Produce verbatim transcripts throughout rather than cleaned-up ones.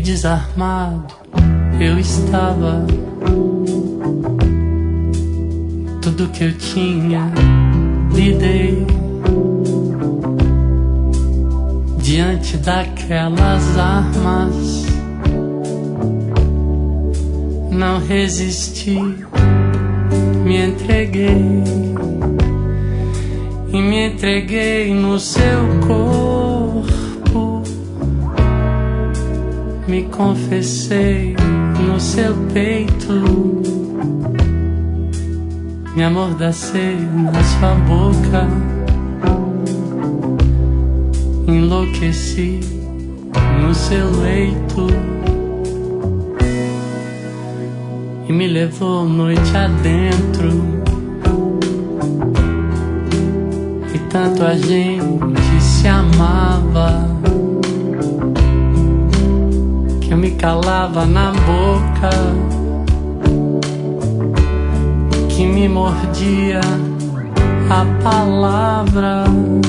desarmado eu estava. Tudo que eu tinha lhe dei. Diante daquelas armas não resisti, me entreguei. E me entreguei no seu corpo, me confessei no seu peito, me amordacei na sua boca, enlouqueci no seu leito e me levou noite adentro. E tanto a gente se amava que eu me calava na boca, que me mordia a palavra.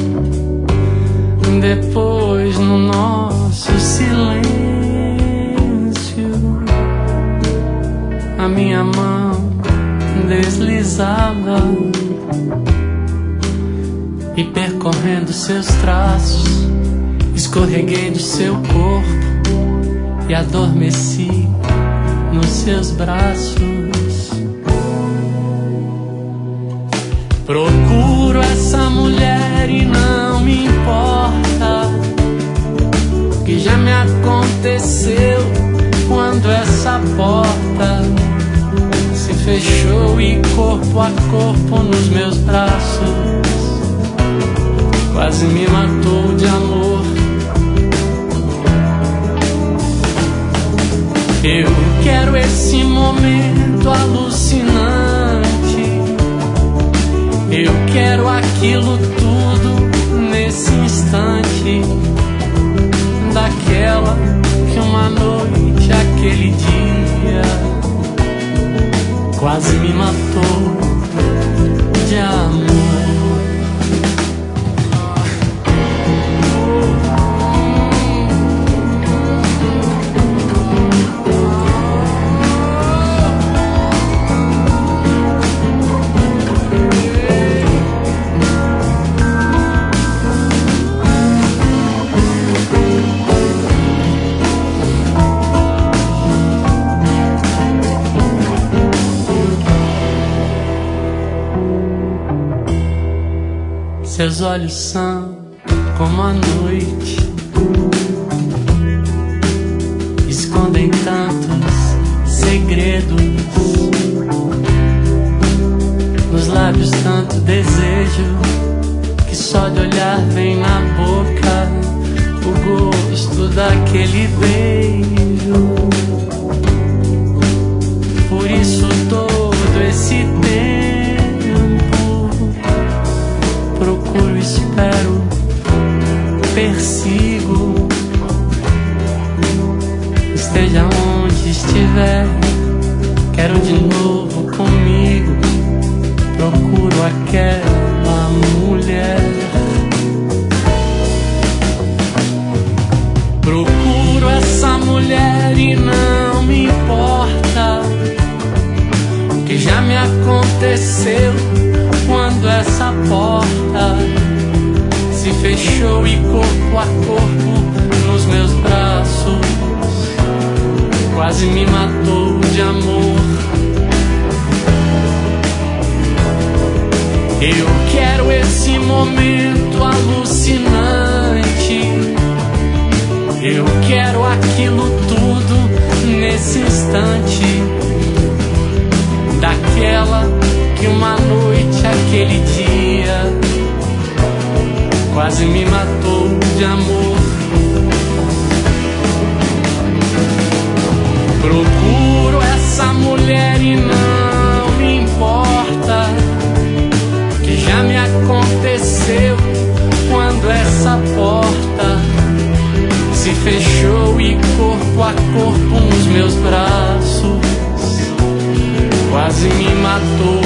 Depois, no nosso silêncio, a minha mão deslizava e, percorrendo seus traços, escorreguei do seu corpo e adormeci nos seus braços. Procuro essa mulher e não me importa o que já me aconteceu quando essa porta se fechou e corpo a corpo nos meus braços quase me matou de amor. Eu quero esse momento alucinante, eu quero aquilo tudo nesse instante, daquela que uma noite, aquele dia, quase me matou de amor. Seus olhos são como a noite, escondem tantos segredos, nos lábios tanto desejo, que só de olhar vem na boca o gosto daquele beijo. Por isso todo esse tempo procuro, espero, persigo, esteja onde estiver, quero de novo comigo, procuro aquela mulher. Procuro essa mulher e não me importa o que já me aconteceu quando essa porta se fechou e corpo a corpo nos meus braços quase me matou de amor. Eu quero esse momento alucinante, eu quero aquilo tudo nesse instante, daquela que uma noite, aquele dia, quase me matou de amor. Procuro essa mulher e não me importa o que já me aconteceu quando essa porta se fechou e corpo a corpo nos meus braços quase me matou